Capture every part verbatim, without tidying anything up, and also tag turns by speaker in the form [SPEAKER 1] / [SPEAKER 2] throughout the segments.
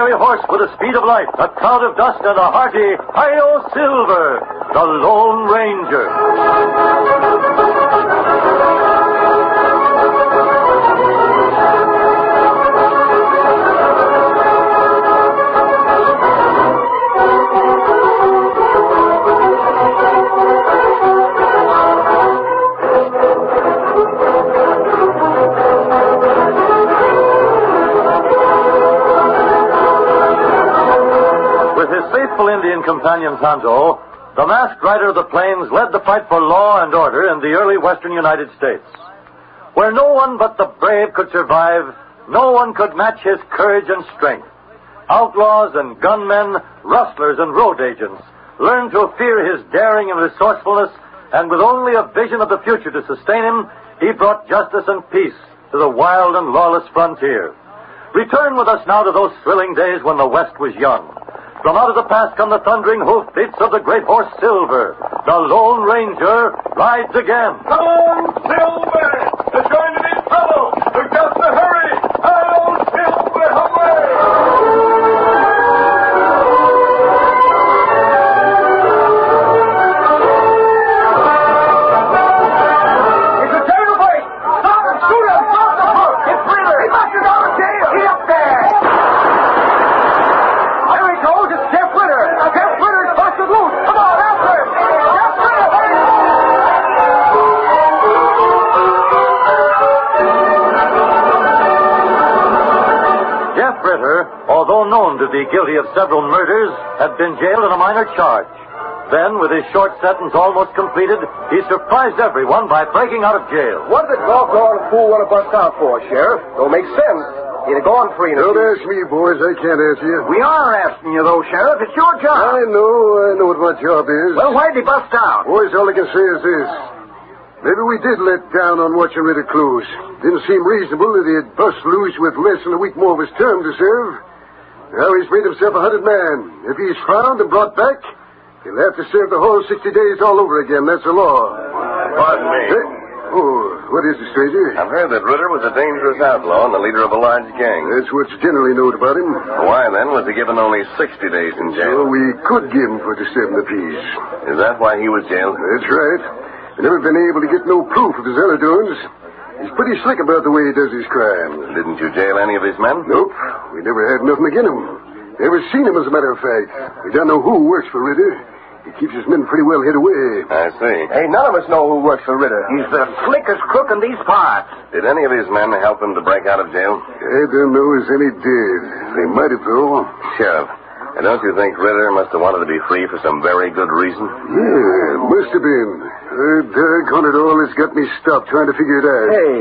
[SPEAKER 1] fiery horse with the speed of light, a cloud of dust, and a hearty Hi-Yo Silver, the Lone Ranger. Indian companion Tonto, the masked rider of the plains led the fight for law and order in the early western United States. Where no one but the brave could survive, no one could match his courage and strength. Outlaws and gunmen, rustlers and road agents learned to fear his daring and resourcefulness, and with only a vision of the future to sustain him, he brought justice and peace to the wild and lawless frontier. Return with us now to those thrilling days when the West was young. From out of the past come the thundering hoofbeats of the great horse Silver. The Lone Ranger rides again.
[SPEAKER 2] Come on, Silver! There's going to be trouble! We've got to hurry! Hi-Yo Silver, away! It's a jailbreak! Stop him! Shoot him! Stop the hook! It's Ritter! He must have gone to jail! Get up there! Jeff Ritter! Jeff Ritter's busted loose! Come on, after him! Jeff Ritter!
[SPEAKER 1] Jeff Ritter, although known to be guilty of several murders, had been jailed on a minor charge. Then, with his short sentence almost completed, he surprised everyone by breaking out of jail.
[SPEAKER 3] What did the doggone fool want to bust out for, Sheriff? Don't make sense. He'd have gone free in a
[SPEAKER 4] Don't
[SPEAKER 3] few...
[SPEAKER 4] ask me, boys. I can't answer you.
[SPEAKER 3] We are asking you, though, Sheriff. It's your job.
[SPEAKER 4] I know. I know what my job is.
[SPEAKER 3] Well, why'd he bust out?
[SPEAKER 4] Boys, all I can say is this. Maybe we did let down on watching Ritter close. Didn't seem reasonable that he'd bust loose with less than a week more of his term to serve. Now he's made himself a hunted man. If he's found and brought back, he'll have to serve the whole sixty days all over again. That's the law.
[SPEAKER 5] Pardon me.
[SPEAKER 4] Hey, oh, what is it, stranger?
[SPEAKER 5] I've heard that Ritter was a dangerous outlaw and the leader of a large gang.
[SPEAKER 4] That's what's generally known about him.
[SPEAKER 5] Why, then, was he given only sixty days in jail?
[SPEAKER 4] So we could give him for disturbing the peace.
[SPEAKER 5] Is that why he was jailed?
[SPEAKER 4] That's right. We've never been able to get no proof of his other doings. He's pretty slick about the way he does his crimes.
[SPEAKER 5] Didn't you jail any of his men?
[SPEAKER 4] Nope. We never had nothing against him. Never seen him, as a matter of fact. We don't know who works for Ritter. He keeps his men pretty well hid away.
[SPEAKER 5] I see.
[SPEAKER 3] Hey, none of us know who works for Ritter. He's the slickest crook in these parts.
[SPEAKER 5] Did any of his men help him to break out of jail?
[SPEAKER 4] I don't know as any did. They might have, though.
[SPEAKER 5] Sheriff, and don't you think Ritter must have wanted to be free for some very good reason?
[SPEAKER 4] Yeah, must have been. Uh, doggone it all, it's got me stopped trying to figure it out.
[SPEAKER 3] Hey,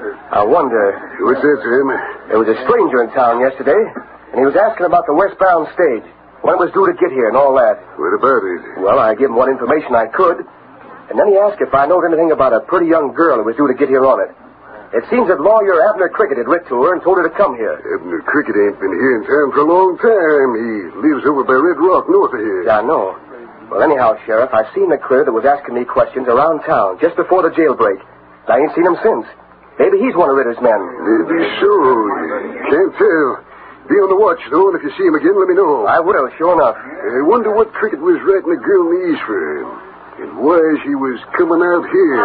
[SPEAKER 3] I wonder...
[SPEAKER 4] What's that, Sam?
[SPEAKER 3] There was a stranger in town yesterday, and he was asking about the westbound stage. When it was due to get here and all that.
[SPEAKER 4] What about it?
[SPEAKER 3] Well, I gave him what information I could. And then he asked if I knowed anything about a pretty young girl who was due to get here on it. It seems that lawyer Abner Cricket had writ to her and told her to come here.
[SPEAKER 4] Abner Cricket ain't been here in town for a long time. He lives over by Red Rock, north of here.
[SPEAKER 3] Yeah, I know. Well, anyhow, Sheriff, I seen the critter that was asking me questions around town just before the jailbreak. I ain't seen him since. Maybe he's one of Ritter's men.
[SPEAKER 4] Maybe so. Can't tell. Be on the watch, though, and if you see him again, let me know.
[SPEAKER 3] I will, sure enough.
[SPEAKER 4] I wonder what Cricket was writing the girl in the east for, and why she was coming out here.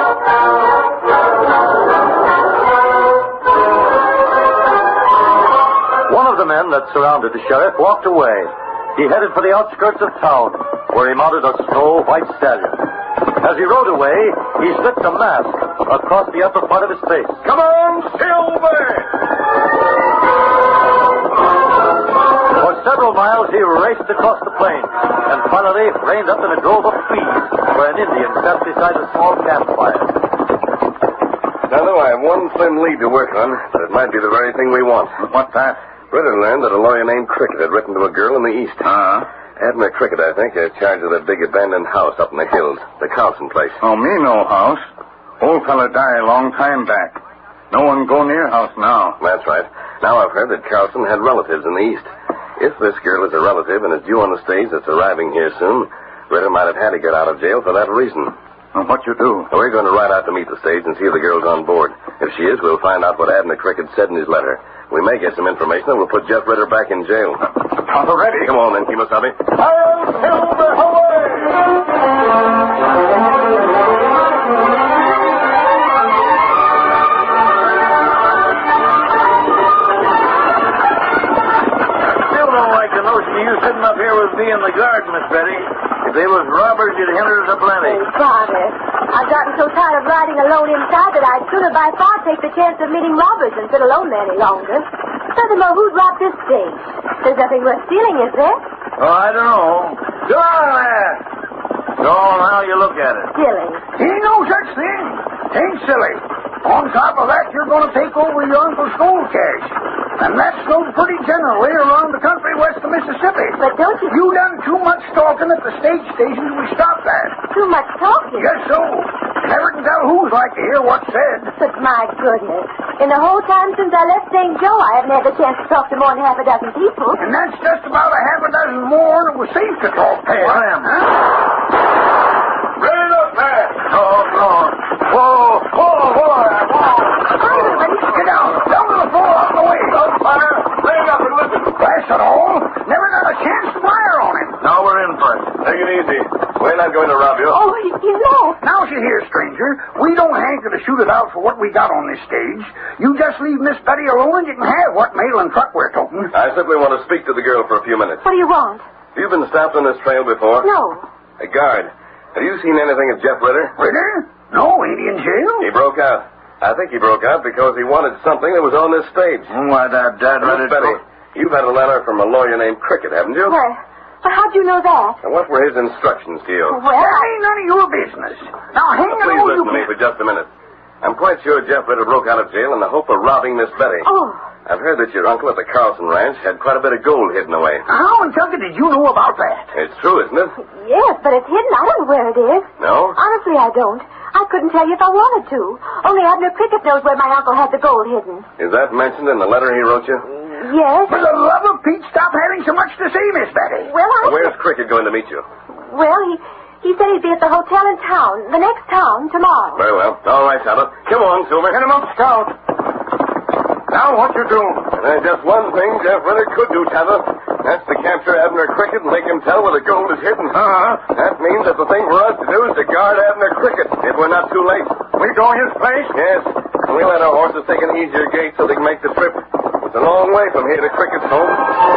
[SPEAKER 1] One of the men that surrounded the sheriff walked away. He headed for the outskirts of town, where he mounted a snow-white stallion. As he rode away, he slipped a mask across the upper part of his face.
[SPEAKER 2] Come on, Silver!
[SPEAKER 1] For several miles, he raced across the plains, and finally reined up in a grove of trees where an Indian sat beside a small campfire.
[SPEAKER 5] Now, though, I have one slim lead to work on, but it might be the very thing we want.
[SPEAKER 6] What's that?
[SPEAKER 5] Ritter learned that a lawyer named Cricket had written to a girl in the east.
[SPEAKER 6] Uh-huh.
[SPEAKER 5] Abner Cricket, I think, has charge of that big abandoned house up in the hills, the Carlson place.
[SPEAKER 6] Oh, me no house. Old fella die a long time back. No one go near house now.
[SPEAKER 5] That's right. Now I've heard that Carlson had relatives in the east. If this girl is a relative and is due on the stage that's arriving here soon, Ritter might have had to get out of jail for that reason.
[SPEAKER 6] Well, what you do?
[SPEAKER 5] We're going to ride out to meet the stage and see if the girl's on board. If she is, we'll find out what Abner Cricket said in his letter. We may get some information that will put Jeff Ritter back in jail.
[SPEAKER 6] Tonto ready.
[SPEAKER 5] Come on, then, Kemosabe.
[SPEAKER 2] Hail Silver, away!
[SPEAKER 7] Still don't like the notion of you sitting up here with me in the guard, Miss Betty. If they was robbers, you'd hinder us aplenty.
[SPEAKER 8] Oh, Father, I've gotten so tired of riding alone inside that I'd sooner by far take the chance of meeting robbers than sit alone there any longer. Furthermore, who'd rob this stage? There's nothing worth stealing, is there?
[SPEAKER 7] Oh, I don't know. Go on there. So now you look at it.
[SPEAKER 8] Silly.
[SPEAKER 7] Ain't no such thing. Ain't silly. On top of that, you're going to take over your uncle's gold cache. And that's known pretty generally around the country west of Mississippi.
[SPEAKER 8] But don't you...
[SPEAKER 7] You done too much talking at the stage stations we stopped at.
[SPEAKER 8] Too much talking?
[SPEAKER 7] Yes, so. Never can tell who's like to hear what's said.
[SPEAKER 8] But my goodness. In the whole time since I left Saint Joe, I haven't had the chance to talk to more than half a dozen people.
[SPEAKER 7] And that's just about a half a dozen more than it was safe to talk to.
[SPEAKER 6] Hey, I am.
[SPEAKER 7] Huh?
[SPEAKER 2] Raise up there!
[SPEAKER 7] Oh, God. Whoa, whoa, whoa, whoa. Get down. Down to the floor out of the way.
[SPEAKER 2] Don't fire! Raise up and listen!
[SPEAKER 7] Blast it all. Never got a chance to fire on him.
[SPEAKER 6] Now we're in for it.
[SPEAKER 5] Take it easy. We're not going to rob you.
[SPEAKER 8] Oh, you, you know.
[SPEAKER 7] Now, see here, stranger. We don't hanker to shoot it out for what we got on this stage. You just leave Miss Betty alone and you can have what mail and truck we're toting.
[SPEAKER 5] I simply want to speak to the girl for a few minutes.
[SPEAKER 8] What do you want?
[SPEAKER 5] Have you been stopped on this trail before?
[SPEAKER 8] No.
[SPEAKER 5] A guard. Have you seen anything of Jeff Ritter?
[SPEAKER 7] Ritter? No, ain't he in jail?
[SPEAKER 5] He broke out. I think he broke out because he wanted something that was on this stage.
[SPEAKER 6] Why, that dad
[SPEAKER 5] Miss Betty, you've had a letter from a lawyer named Cricket, haven't you?
[SPEAKER 8] Well, well, how'd you know that?
[SPEAKER 5] And what were his instructions to you?
[SPEAKER 8] Well,
[SPEAKER 7] That
[SPEAKER 8] I...
[SPEAKER 7] ain't none of your business. Now, hang
[SPEAKER 5] Now,
[SPEAKER 7] on,
[SPEAKER 5] please
[SPEAKER 7] all
[SPEAKER 5] listen
[SPEAKER 7] you
[SPEAKER 5] to me
[SPEAKER 7] can...
[SPEAKER 5] for just a minute. I'm quite sure Jeff Ritter broke out of jail in the hope of robbing Miss Betty.
[SPEAKER 8] Oh.
[SPEAKER 5] I've heard that your uncle at the Carlson Ranch had quite a bit of gold hidden away.
[SPEAKER 7] How in Tucker did you know about that?
[SPEAKER 5] It's true, isn't it?
[SPEAKER 8] Yes, but it's hidden. I don't know where it is.
[SPEAKER 5] No?
[SPEAKER 8] Honestly, I don't. I couldn't tell you if I wanted to. Only Abner Cricket knows where my uncle had the gold hidden.
[SPEAKER 5] Is that mentioned in the letter he wrote you?
[SPEAKER 8] Yes.
[SPEAKER 7] For the love of Pete, stop having so much to say, Miss Betty.
[SPEAKER 8] Well, I...
[SPEAKER 5] Where's Cricket going to meet you?
[SPEAKER 8] Well, he... He said he'd be at the hotel in town, the next town, tomorrow.
[SPEAKER 5] Very well. All right, Tonto. Come on, Silver.
[SPEAKER 6] Get him up, Scout. Now what you do?
[SPEAKER 5] There's just one thing Jeff Ritter could do, Tonto. That's to capture Abner Cricket and make him tell where the gold is hidden.
[SPEAKER 6] Uh-huh.
[SPEAKER 5] That means that the thing for us to do is to guard Abner Cricket if we're not too late.
[SPEAKER 6] We go his place?
[SPEAKER 5] Yes. And we let our horses take an easier gait so they can make the trip. It's a long way from here to Cricket's home.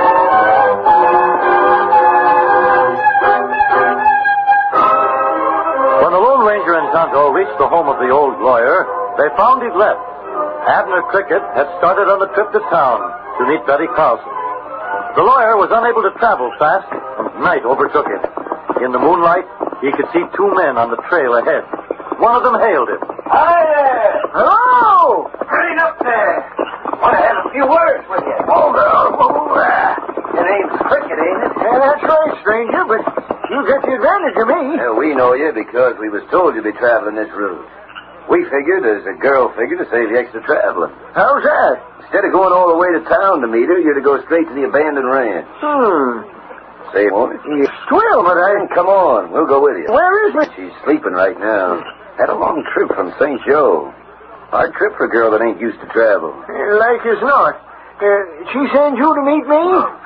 [SPEAKER 1] When the Lone Ranger and Tonto reached the home of the old lawyer, they found he'd left. Abner Cricket had started on the trip to town to meet Betty Carlson. The lawyer was unable to travel fast, and night overtook him. In the moonlight, he could see two men on the trail ahead. One of them hailed him.
[SPEAKER 7] Hi there. Hello. Hurry up there. Want to have a few words with you. Oh, uh, oh, uh, your name's Cricket, ain't it?
[SPEAKER 9] Yeah, that's right, stranger, but you get the advantage of me.
[SPEAKER 10] Well, we know you because we was told you'd be traveling this route. We figured, as a girl figured, to save you extra traveling.
[SPEAKER 9] How's that?
[SPEAKER 10] Instead of going all the way to town to meet her, you're to go straight to the abandoned ranch.
[SPEAKER 9] Hmm.
[SPEAKER 10] Say, won't it?
[SPEAKER 9] You swell, but I...
[SPEAKER 10] Come on, we'll go with you.
[SPEAKER 9] Where is it?
[SPEAKER 10] She's sleeping right now. Had a long trip from Saint Joe. Hard trip for a girl that ain't used to travel.
[SPEAKER 9] Uh, like as not. Uh, she sent you to meet me?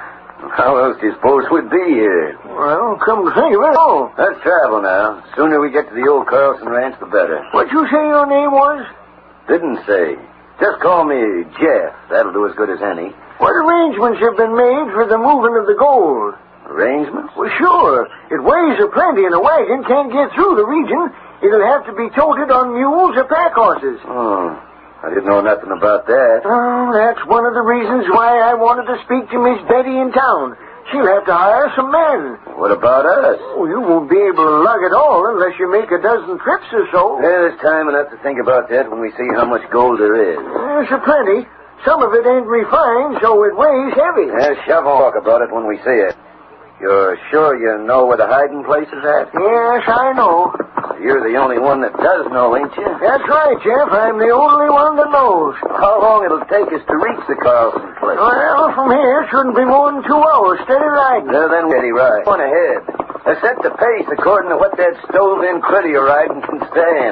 [SPEAKER 10] How else do you suppose we'd be here?
[SPEAKER 9] Well, come to think of it. Oh.
[SPEAKER 10] Let's travel now. The sooner we get to the old Carlson Ranch, the better.
[SPEAKER 9] What'd you say your name was?
[SPEAKER 10] Didn't say. Just call me Jeff. That'll do as good as any.
[SPEAKER 9] What arrangements have been made for the moving of the gold?
[SPEAKER 10] Arrangements?
[SPEAKER 9] Well, sure. It weighs a plenty in a wagon, can't get through the region. It'll have to be toted on mules or pack horses.
[SPEAKER 10] Oh, I didn't know nothing about that.
[SPEAKER 9] Oh, that's one of the reasons why I wanted to speak to Miss Betty in town. She'll have to hire some men.
[SPEAKER 10] What about us?
[SPEAKER 9] Oh, you won't be able to lug it all unless you make a dozen trips or so.
[SPEAKER 10] Yeah, there's time enough to think about that when we see how much gold there is.
[SPEAKER 9] There's a plenty. Some of it ain't refined, so it weighs heavy.
[SPEAKER 10] Yeah, shove on. Talk about it when we see it. You're sure you know where the hiding place is at?
[SPEAKER 9] Yes, I know.
[SPEAKER 10] You're the only one that does know, ain't you?
[SPEAKER 9] That's right, Jeff. I'm the only one that knows.
[SPEAKER 10] How long it'll take us to reach the Carlson place?
[SPEAKER 9] Well, from here, shouldn't be more than two hours, steady riding.
[SPEAKER 10] Well, then, Eddie, right. On ahead. I set the pace according to what that stove-in critter you're riding can stand.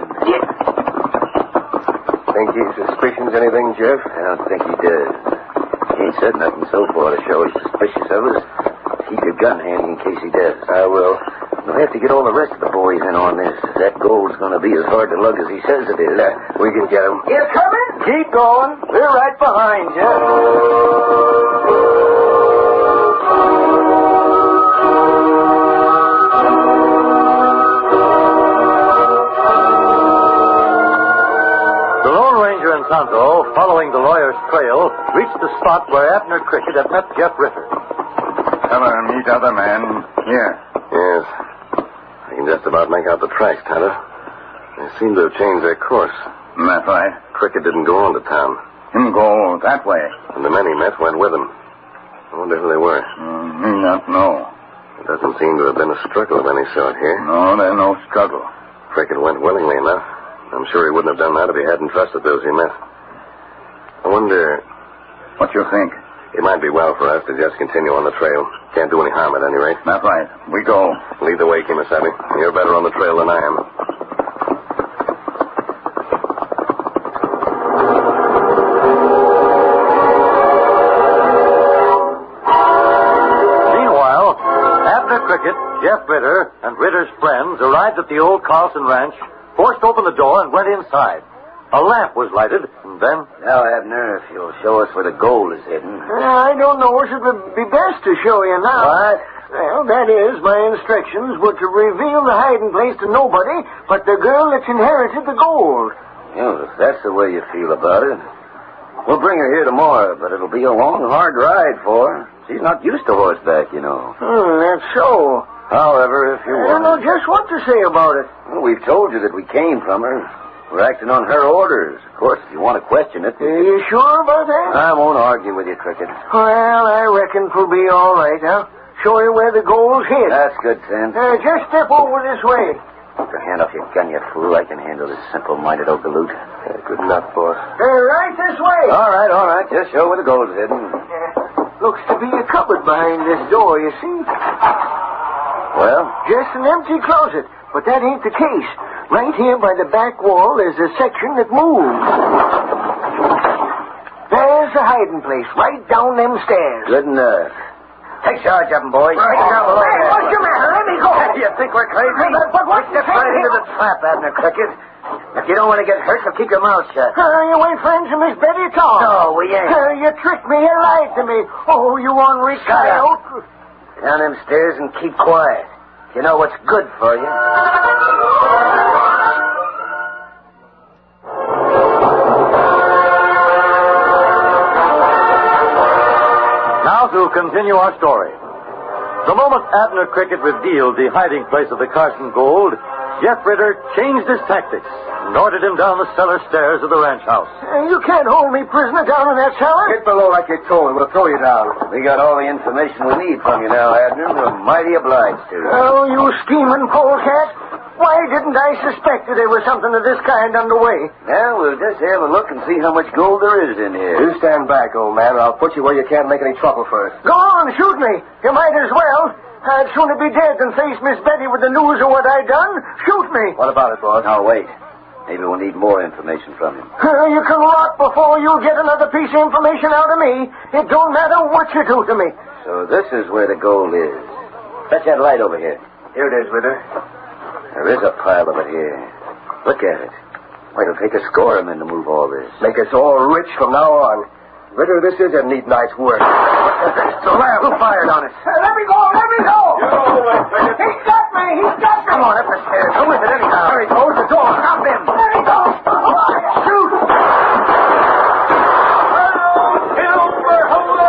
[SPEAKER 3] Think his suspicions anything, Jeff?
[SPEAKER 10] I don't think he does. He ain't said nothing so far to show he's suspicious of us. Keep your gun handy in case he does.
[SPEAKER 3] I will.
[SPEAKER 10] We'll have to get all the rest of the boys in on this. That gold's going to be as hard to lug as he says it is.
[SPEAKER 3] Uh, we can get him.
[SPEAKER 7] You coming?
[SPEAKER 10] Keep going. We're right behind you.
[SPEAKER 1] The Lone Ranger and Tonto, following the lawyer's trail, reached the spot where Abner Cricket had met Jeff Ritter.
[SPEAKER 6] Fella, meet other man. Here.
[SPEAKER 5] Yes. I can just about make out the tracks, Tonto. They seem to have changed their course.
[SPEAKER 6] That's right.
[SPEAKER 5] Cricket didn't go on to town.
[SPEAKER 6] Him go that way.
[SPEAKER 5] And the men he met went with him. I wonder who they were.
[SPEAKER 6] Mm, me not know.
[SPEAKER 5] There doesn't seem to have been a struggle of any sort here.
[SPEAKER 6] No, there's no struggle.
[SPEAKER 5] Cricket went willingly enough. I'm sure he wouldn't have done that if he hadn't trusted those he met. I wonder...
[SPEAKER 6] What you think?
[SPEAKER 5] It might be well for us to just continue on the trail. Can't do any harm at any rate.
[SPEAKER 6] That's right. We go.
[SPEAKER 5] Lead the way, Kimasabi. You're better on the trail than I am. Meanwhile, Abner Cricket, Jeff Ritter, and Ritter's friends arrived at the old Carlson Ranch, forced open the door, and went inside. A lamp was lighted, and then...
[SPEAKER 10] Now, Abner, if you'll show us where the gold is hidden.
[SPEAKER 9] I don't know if it would be best to show you now.
[SPEAKER 10] What?
[SPEAKER 9] Well, that is, my instructions were to reveal the hiding place to nobody but the girl that's inherited the gold.
[SPEAKER 10] Yeah, if that's the way you feel about it. We'll bring her here tomorrow, but it'll be a long, hard ride for her. She's not used to horseback, you know.
[SPEAKER 9] Hmm, that's so.
[SPEAKER 10] However, if you
[SPEAKER 9] I
[SPEAKER 10] want...
[SPEAKER 9] don't know just what to say about it.
[SPEAKER 10] Well, we've told you that we came from her. We're acting on her orders. Of course, if you want to question it...
[SPEAKER 9] Are you sure about that?
[SPEAKER 10] I won't argue with you, Cricket.
[SPEAKER 9] Well, I reckon 'twill be all right. I'll show you where the gold's hid.
[SPEAKER 10] That's good, Sam.
[SPEAKER 9] Uh, just step over this way.
[SPEAKER 10] Put your hand off your gun, you fool. I can handle this simple-minded old galoot.
[SPEAKER 5] Yeah, good enough, boss.
[SPEAKER 9] Uh, right this way.
[SPEAKER 10] All right, all right. Just show where the gold's hidden.
[SPEAKER 9] Uh, looks to be a cupboard behind this door, you see.
[SPEAKER 10] Well?
[SPEAKER 9] Just an empty closet, but that ain't the case. Right here by the back wall, there's a section that moves. There's the hiding place, right down them stairs.
[SPEAKER 10] Good enough. Take charge of them, boys.
[SPEAKER 9] Right down below
[SPEAKER 10] Hey,
[SPEAKER 9] there.
[SPEAKER 10] what's the matter? Let me go. You think we're crazy?
[SPEAKER 9] Hey, but- but what-
[SPEAKER 10] We step right into the trap, Abner Cricket. If you don't want to get hurt, you'll keep your mouth shut.
[SPEAKER 9] Uh, you ain't friends of Miss Betty at all.
[SPEAKER 10] No, we ain't.
[SPEAKER 9] Uh, you tricked me. You lied to me. Oh, you ornery
[SPEAKER 10] Shut up.
[SPEAKER 9] coyote.
[SPEAKER 10] Down them stairs and keep quiet. You know what's good for you.
[SPEAKER 1] Now to continue our story. The moment Abner Cricket revealed the hiding place of the Carson gold, Jeff Ritter changed his tactics and ordered him down the cellar stairs of the ranch house.
[SPEAKER 9] Uh, you can't hold me prisoner down in that cellar.
[SPEAKER 3] Get below like you told me. We'll throw you down.
[SPEAKER 10] We got all the information we need from you now, Abner. We're mighty obliged to you.
[SPEAKER 9] Oh, you scheming polecat. Why didn't I suspect that there was something of this kind underway?
[SPEAKER 10] Well, we'll just have a look and see how much gold there is in here.
[SPEAKER 3] You stand back, old man, or I'll put you where you can't make any trouble first.
[SPEAKER 9] Go on, shoot me. You might as well. I'd sooner be dead than face Miss Betty with the news of what I done. Shoot me.
[SPEAKER 3] What about it, boss?
[SPEAKER 10] Now, wait. Maybe we'll need more information from him.
[SPEAKER 9] Uh, you can rot before you get another piece of information out of me. It don't matter what you do to me.
[SPEAKER 10] So this is where the gold is. Fetch that light over here.
[SPEAKER 3] Here it is, Ritter.
[SPEAKER 10] There is a pile of it here. Look at it. Why, it'll take a score of men to move all this.
[SPEAKER 3] Make us all rich from now on. Ritter, this is a neat night's work.
[SPEAKER 10] Well, who fired on us?
[SPEAKER 9] Uh, let me go, let me go.
[SPEAKER 2] You're all right, Cricket.
[SPEAKER 9] He's got me, he's got me.
[SPEAKER 10] Come on, up the stairs. Who is it anyhow? There he goes, the door. Stop him.
[SPEAKER 9] Let me go.
[SPEAKER 10] Shoot.
[SPEAKER 2] Silver,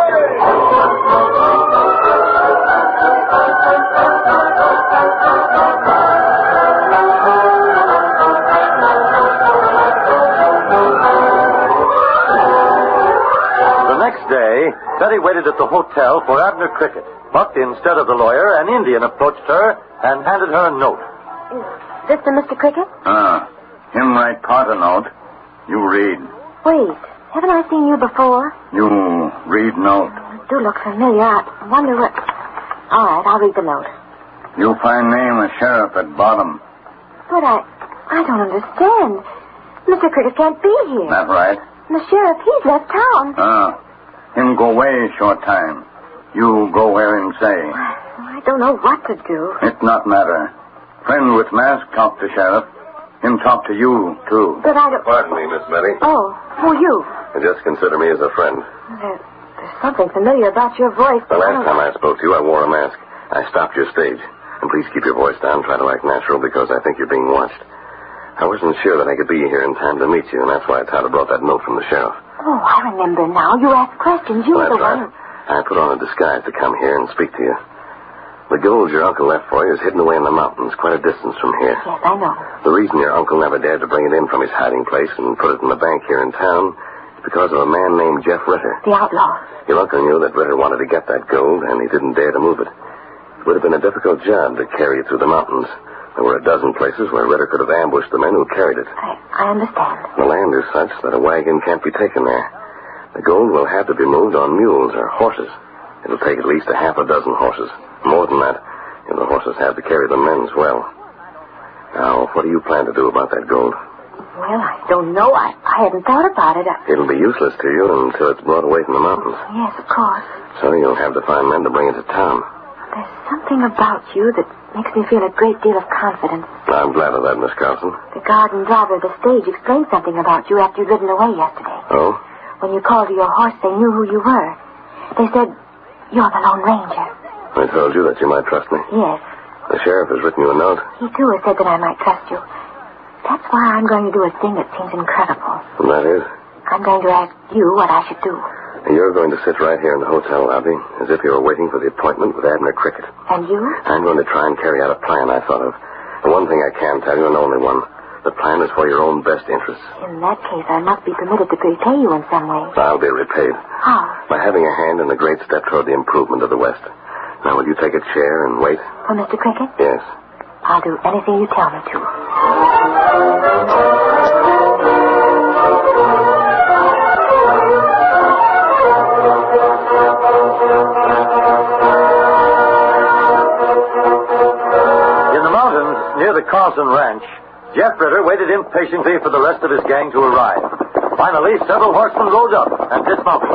[SPEAKER 1] The next day, Betty waited at the hotel for Abner Cricket. But instead of the lawyer, an Indian approached her and handed her a note.
[SPEAKER 8] Is this the Mister Cricket?
[SPEAKER 6] Ah, him write part a note. You read.
[SPEAKER 8] Wait, haven't I seen you before?
[SPEAKER 6] You read note.
[SPEAKER 8] Do look familiar. I wonder what... All right, I'll read the note.
[SPEAKER 6] You'll find name of sheriff at bottom.
[SPEAKER 8] But I... I don't understand. Mister Cricket can't be here.
[SPEAKER 6] That right?
[SPEAKER 8] The sheriff, he's left town.
[SPEAKER 6] Ah. Him go away short time. You go where him say.
[SPEAKER 8] I don't know what to do.
[SPEAKER 6] It not matter. Friend with mask talk to sheriff. Him talk to you, too.
[SPEAKER 8] But I don't...
[SPEAKER 3] Pardon me, Miss Betty.
[SPEAKER 8] Oh, who are you?
[SPEAKER 3] Just consider me as a friend.
[SPEAKER 8] There, there's something familiar about your voice.
[SPEAKER 3] The last time I spoke to you, I wore a mask. I stopped your stage. And please keep your voice down. Try to act natural because I think you're being watched. I wasn't sure that I could be here in time to meet you, and that's why Tyler brought that note from the sheriff.
[SPEAKER 8] Oh, I remember now. You asked questions. You
[SPEAKER 3] well,
[SPEAKER 8] were the
[SPEAKER 3] right.
[SPEAKER 8] one.
[SPEAKER 3] I put on a disguise to come here and speak to you. The gold your uncle left for you is hidden away in the mountains, quite a distance from here.
[SPEAKER 8] Yes, I know.
[SPEAKER 3] The reason your uncle never dared to bring it in from his hiding place and put it in the bank here in town is because of a man named Jeff Ritter.
[SPEAKER 8] The outlaw.
[SPEAKER 3] Your uncle knew that Ritter wanted to get that gold, and he didn't dare to move it. It would have been a difficult job to carry it through the mountains. There were a dozen places where Ritter could have ambushed the men who carried it.
[SPEAKER 8] I, I understand.
[SPEAKER 3] The land is such that a wagon can't be taken there. The gold will have to be moved on mules or horses. It'll take at least a half a dozen horses. More than that, if the horses have to carry the men as well. Now, what do you plan to do about that gold?
[SPEAKER 8] Well, I don't know. I, I hadn't thought about it. I...
[SPEAKER 3] It'll be useless to you until it's brought away from the mountains.
[SPEAKER 8] Yes, of course.
[SPEAKER 3] So you'll have to find men to bring it to town.
[SPEAKER 8] There's something about you that makes me feel a great deal of confidence.
[SPEAKER 3] I'm glad of that, Miss Carlson.
[SPEAKER 8] The guard and driver of the stage explained something about you after you'd ridden away yesterday.
[SPEAKER 3] Oh?
[SPEAKER 8] When you called to your horse, they knew who you were. They said, you're the Lone Ranger.
[SPEAKER 3] I told you that you might trust me.
[SPEAKER 8] Yes.
[SPEAKER 3] The sheriff has written you a note.
[SPEAKER 8] He, too, has said that I might trust you. That's why I'm going to do a thing that seems incredible.
[SPEAKER 3] And that is?
[SPEAKER 8] I'm going to ask you what I should do.
[SPEAKER 3] You're going to sit right here in the hotel lobby as if you were waiting for the appointment with Abner Cricket.
[SPEAKER 8] And you?
[SPEAKER 3] I'm going to try and carry out a plan I thought of. The one thing I can tell you, and only one. The plan is for your own best interests.
[SPEAKER 8] In that case, I must be permitted to repay you in some way.
[SPEAKER 3] I'll be repaid.
[SPEAKER 8] How?
[SPEAKER 3] By having a hand in the great step toward the improvement of the West. Now, will you take a chair and wait?
[SPEAKER 8] For Mister Cricket?
[SPEAKER 3] Yes.
[SPEAKER 8] I'll do anything you tell me to.
[SPEAKER 1] In the mountains near the Carlson Ranch, Jeff Ritter waited impatiently for the rest of his gang to arrive. Finally, several horsemen rode up and dismounted.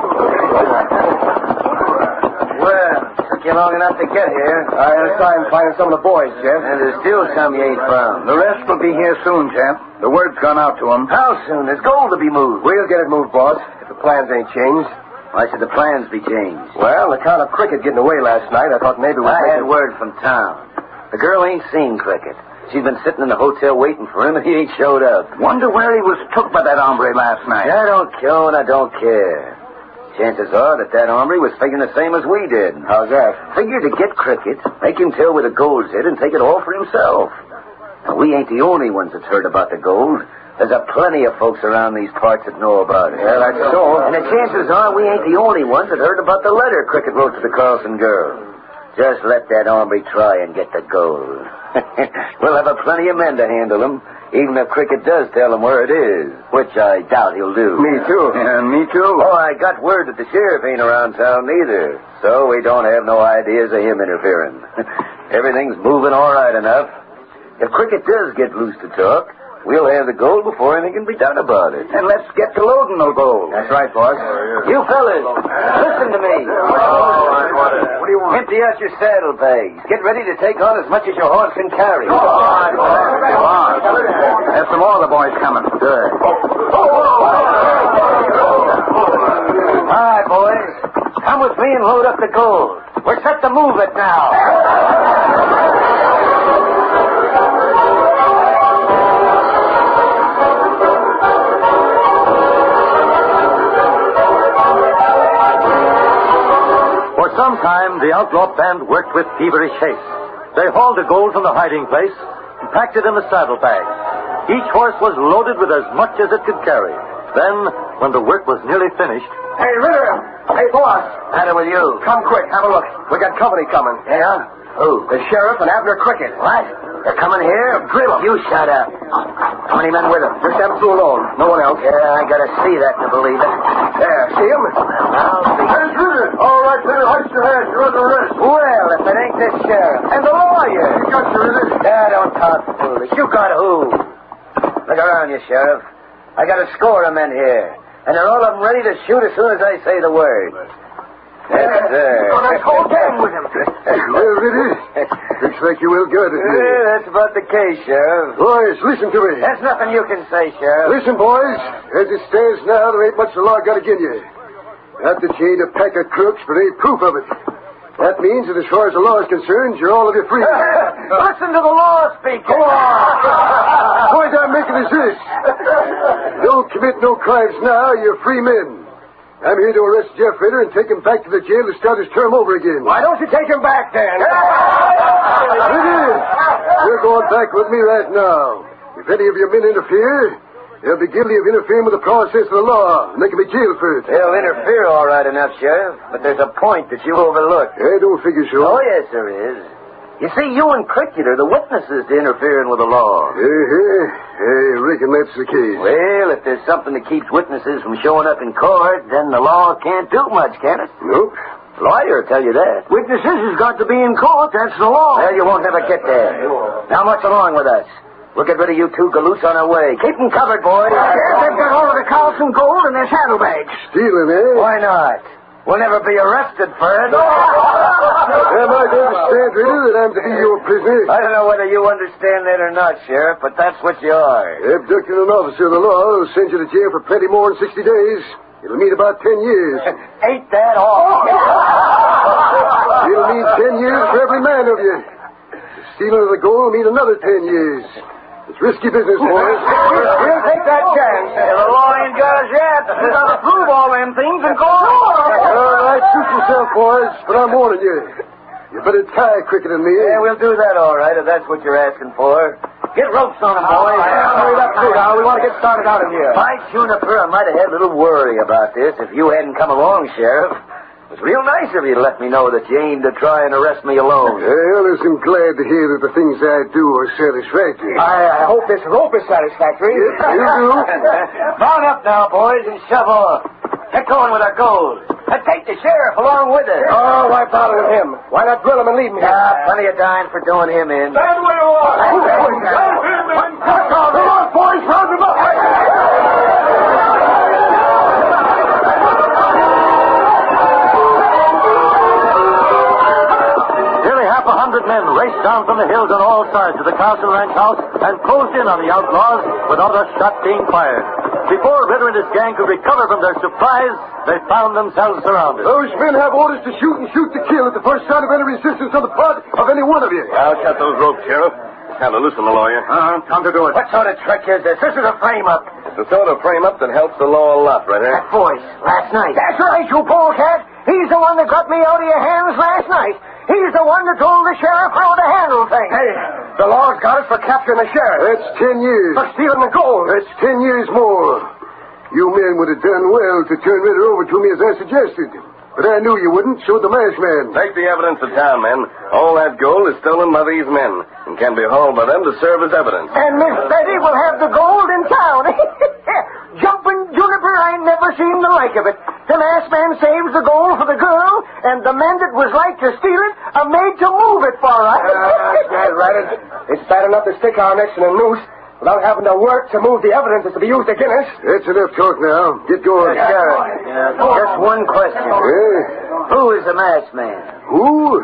[SPEAKER 9] Well, took you long enough to get here.
[SPEAKER 3] I had time finding some of the boys, Jeff.
[SPEAKER 9] And there's still some you ain't found.
[SPEAKER 6] The rest will be here soon, Jeff. The word's gone out to them.
[SPEAKER 9] How soon? There's gold to be moved.
[SPEAKER 3] We'll get it moved, boss, if the plans ain't changed.
[SPEAKER 9] Why should the plans be changed?
[SPEAKER 3] Well, on account of Cricket getting away last night, I thought maybe we'd
[SPEAKER 9] I
[SPEAKER 3] make
[SPEAKER 9] had
[SPEAKER 3] it...
[SPEAKER 9] word from town. The girl ain't seen Cricket. She's been sitting in the hotel waiting for him, and he ain't showed up.
[SPEAKER 6] Wonder where he was took by that hombre last night.
[SPEAKER 9] I don't care, and I don't care. Chances are that that hombre was figuring the same as we did.
[SPEAKER 3] How's that?
[SPEAKER 9] Figured to get Cricket, make him tell where the gold's hid, and take it all for himself. Now, we ain't the only ones that's heard about the gold. There's a plenty of folks around these parts that know about it.
[SPEAKER 3] Yeah, that's so.
[SPEAKER 9] And the chances are we ain't the only ones that heard about the letter Cricket wrote to the Carlson girl. Just let that hombre try and get the gold. We'll have a plenty of men to handle him, even if Cricket does tell him where it is, which I doubt he'll do.
[SPEAKER 3] Me too.
[SPEAKER 6] And me too.
[SPEAKER 9] Oh, I got word that the sheriff ain't around town either, so we don't have no ideas of him interfering. Everything's moving all right enough. If Cricket does get loose to talk, we'll have the gold before anything can be done about it.
[SPEAKER 6] And let's get to loading the gold.
[SPEAKER 3] That's right, boss.
[SPEAKER 9] You fellas, listen to me.
[SPEAKER 3] What do you want?
[SPEAKER 9] Empty out your saddlebags. Get ready to take on as much as your horse can carry.
[SPEAKER 6] Go on. There's some more of the boys coming.
[SPEAKER 9] Good. All right, boys. Come with me and load up the gold. We're set to move it now.
[SPEAKER 1] For some time, the outlaw band worked with feverish haste. They hauled the gold from the hiding place and packed it in the saddlebags. Each horse was loaded with as much as it could carry. Then, when the work was nearly finished...
[SPEAKER 3] Hey, Ritter! Hey, boss!
[SPEAKER 9] Matter with you?
[SPEAKER 3] Come quick, have a look. We got company coming.
[SPEAKER 9] Yeah? Who?
[SPEAKER 3] The sheriff and Abner Cricket.
[SPEAKER 9] What? They're coming here?
[SPEAKER 3] Drill 'em.
[SPEAKER 9] You shut up. How many men with them?
[SPEAKER 3] Just them two alone. No one else.
[SPEAKER 9] Yeah, I gotta see that to believe it.
[SPEAKER 3] There, see him?
[SPEAKER 9] I'll see.
[SPEAKER 4] Hey, Ritter! All right, Ritter, hoist your hands. You're under arrest.
[SPEAKER 9] Well, if it ain't this sheriff. And the law are you?
[SPEAKER 4] You got you, Ritter.
[SPEAKER 9] Yeah, don't talk foolish. You got who? Look around you, Sheriff. I got a score of men here, and they're all of them ready to shoot as soon as I say the word. Yes, sir.
[SPEAKER 7] Got that whole gang with him.
[SPEAKER 4] Well, Ritter, looks like you well guarded
[SPEAKER 9] Yeah,
[SPEAKER 4] here.
[SPEAKER 9] that's about the case, Sheriff.
[SPEAKER 4] Boys, listen to me.
[SPEAKER 9] There's nothing you can say, Sheriff.
[SPEAKER 4] Listen, boys. As it stands now, there ain't much the law got against you. Not that you ain't a pack of crooks, but ain't proof of it. That means that as far as the law is concerned, you're all of you free.
[SPEAKER 9] Listen to the law speaking.
[SPEAKER 4] Go on. The point I'm making is this. Don't commit no crimes now. You're free men. I'm here to arrest Jeff Ritter and take him back to the jail to start his term over again.
[SPEAKER 7] Why don't you take him back, then?
[SPEAKER 4] Ritter, you're going back with me right now. If any of your men interfere, they'll be guilty of interfering with the process of the law, and they can be jailed for it.
[SPEAKER 9] They'll interfere all right enough, Sheriff, but there's a point that you overlooked.
[SPEAKER 4] I don't figure so.
[SPEAKER 9] Oh, yes, there is. You see, you and Cricket are the witnesses to interfering with the law.
[SPEAKER 4] Uh-huh. I reckon that's the case.
[SPEAKER 9] Well, if there's something that keeps witnesses from showing up in court, then the law can't do much, can it?
[SPEAKER 4] Nope.
[SPEAKER 9] Lawyer will tell you that.
[SPEAKER 7] Witnesses has got to be in court. That's the law.
[SPEAKER 9] Well, you won't never get there. Now, what's along with us? We'll get rid of you two galoots on our way. Keep them covered, boys.
[SPEAKER 7] Yes, they've got all of the Carlson gold in their saddlebags.
[SPEAKER 4] Stealing, eh?
[SPEAKER 9] Why not? We'll never be arrested for it.
[SPEAKER 4] Am I to understand, Ritter, that I'm to be your prisoner?
[SPEAKER 9] I don't know whether you understand that or not, Sheriff, but that's what you are.
[SPEAKER 4] Abducting an officer of the law will send you to jail for plenty more than sixty days. It'll mean about ten years.
[SPEAKER 9] Ain't that all?
[SPEAKER 4] It'll mean ten years for every man of you. The stealing of the gold will mean another ten years. It's risky business, boys.
[SPEAKER 7] We'll take that chance.
[SPEAKER 9] The law ain't got us yet. We gotta prove all them things and go on.
[SPEAKER 4] All right, suit yourself, boys, but I'm warning you. You better tie Cricket and me.
[SPEAKER 9] Yeah, we'll do that all right, if that's what you're asking for. Get ropes on them, boys.
[SPEAKER 7] Hurry up, too, now. We want to get started out of here.
[SPEAKER 9] By Juniper, I might have had a little worry about this if you hadn't come along, Sheriff. It was real nice of you to let me know that you aimed to try and arrest me alone.
[SPEAKER 4] Well, I'm glad to hear that the things I do are satisfactory.
[SPEAKER 7] I, I hope this rope is satisfactory.
[SPEAKER 4] Yes, you do.
[SPEAKER 9] Mount up now, boys, and shove off. Get going with our gold. And take the sheriff along with us.
[SPEAKER 7] Oh, why bother with him? Why not drill him and leave him here?
[SPEAKER 9] Ah, plenty of dime for doing him in.
[SPEAKER 2] Stand where you are!
[SPEAKER 7] Stand
[SPEAKER 2] him in!
[SPEAKER 7] Come on, boys, round him up.
[SPEAKER 1] Nearly half a hundred men raced down from the hills on all sides of the Carlson Ranch house and closed in on the outlaws without a shot being fired. Before Ritter and his gang could recover from their surprise, they found themselves surrounded.
[SPEAKER 4] Those men have orders to shoot and shoot to kill at the first sign of any resistance on the part of any one of you.
[SPEAKER 3] I'll cut those ropes, Sheriff. Time to loosen the lawyer.
[SPEAKER 7] Uh-huh, time to do it.
[SPEAKER 9] What sort of trick is this? This is a frame-up.
[SPEAKER 3] It's the sort of frame-up that helps the law a lot, Ritter.
[SPEAKER 9] That voice, last night.
[SPEAKER 7] That's right, you polecat. He's the one that got me out of your hands last night. He's the one that told the sheriff how to handle things. Hey, the law's got us for capturing the sheriff.
[SPEAKER 4] That's ten years.
[SPEAKER 7] For stealing the gold.
[SPEAKER 4] That's ten years more. You men would have done well to turn Ritter over to me as I suggested. But I knew you wouldn't, so the masked man.
[SPEAKER 3] Take the evidence to town, men. All that gold is stolen by these men and can be hauled by them to serve as evidence.
[SPEAKER 7] And Miss Betty will have the gold in town. Jumping Juniper, I never seen the like of it. The masked man saves the gold for the girl, and the men that was like to steal it are made to move it for us.
[SPEAKER 11] Uh, that's right. It's bad enough to stick our necks in a noose without having to work to move the evidence that's to be used against us.
[SPEAKER 4] That's enough talk now. Get going.
[SPEAKER 9] Uh, Sheriff, uh, just one question.
[SPEAKER 4] Eh?
[SPEAKER 9] Who is the masked man?
[SPEAKER 4] Who?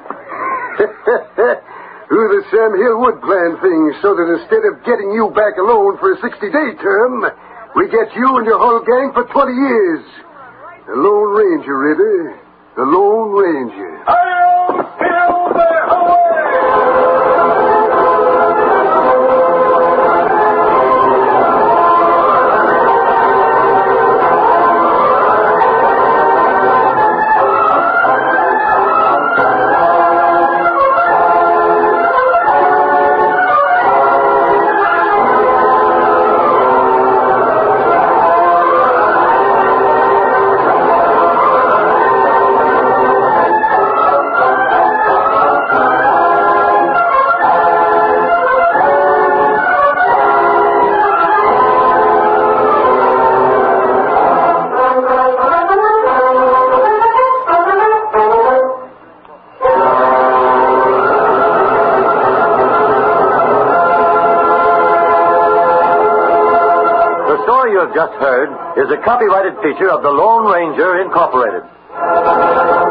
[SPEAKER 4] Who the Sam Hill would plan things so that instead of getting you back alone for a sixty-day term, we get you and your whole gang for twenty years. The Lone Ranger, Ritter. The Lone Ranger.
[SPEAKER 2] Hail, Silver, away!
[SPEAKER 1] story you have just heard is a copyrighted feature of the Lone Ranger Incorporated.